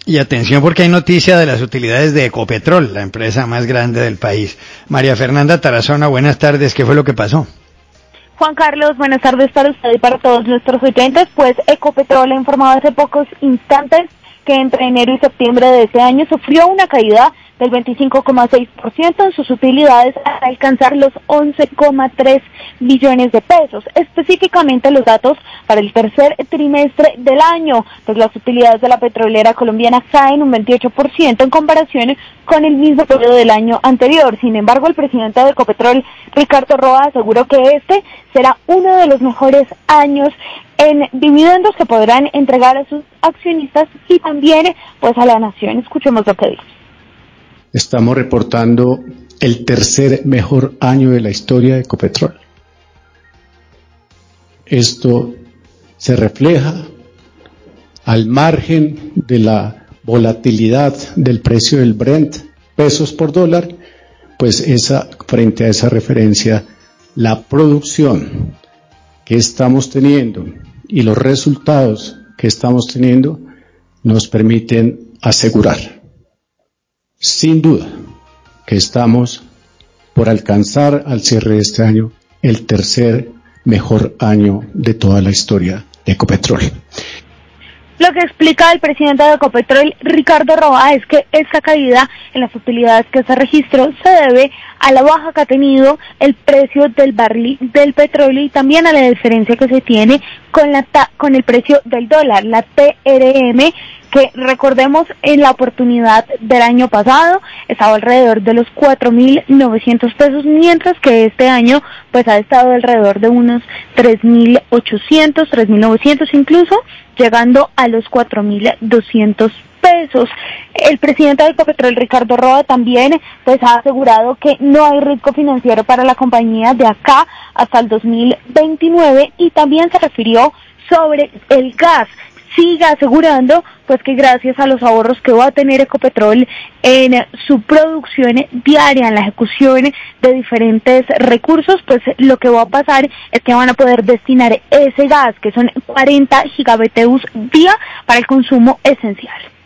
Y atención porque hay noticia de las utilidades de Ecopetrol, la empresa más grande del país. María Fernanda Tarazona, buenas tardes, ¿qué fue lo que pasó? Juan Carlos, buenas tardes para usted y para todos nuestros oyentes. Pues Ecopetrol ha informado hace pocos instantes que entre enero y septiembre de este año sufrió una caída del 25,6% en sus utilidades hasta alcanzar los 11,3 billones de pesos. Específicamente los datos para el tercer trimestre del año, pues las utilidades de la petrolera colombiana caen un 28% en comparación con el mismo periodo del año anterior. Sin embargo, el presidente de Ecopetrol, Ricardo Roa, aseguró que este será uno de los mejores años en dividendos que podrán entregar a sus accionistas y también pues a la nación. Escuchemos lo que dice. Estamos reportando el tercer mejor año de la historia de Ecopetrol. Esto se refleja al margen de la volatilidad del precio del Brent, pesos por dólar, pues frente a esa referencia, la producción que estamos teniendo y los resultados que estamos teniendo nos permiten asegurar, sin duda, que estamos por alcanzar al cierre de este año el tercer mejor año de toda la historia de Ecopetrol. Lo que explica el presidente de Ecopetrol, Ricardo Roa, es que esta caída en las utilidades que se registró se debe a la baja que ha tenido el precio del barril del petróleo y también a la diferencia que se tiene con el precio del dólar, la TRM, que recordemos en la oportunidad del año pasado estaba alrededor de los 4.900 pesos, mientras que este año pues ha estado alrededor de unos 3.800, 3.900 incluso, llegando a los 4.200 pesos. El presidente de Ecopetrol, Ricardo Roa, también pues ha asegurado que no hay riesgo financiero para la compañía de acá hasta el 2029 y también se refirió sobre el gas. Sigue asegurando pues que gracias a los ahorros que va a tener Ecopetrol en su producción diaria, en la ejecución de diferentes recursos, pues lo que va a pasar es que van a poder destinar ese gas, que son 40 gigabteus día, para el consumo esencial.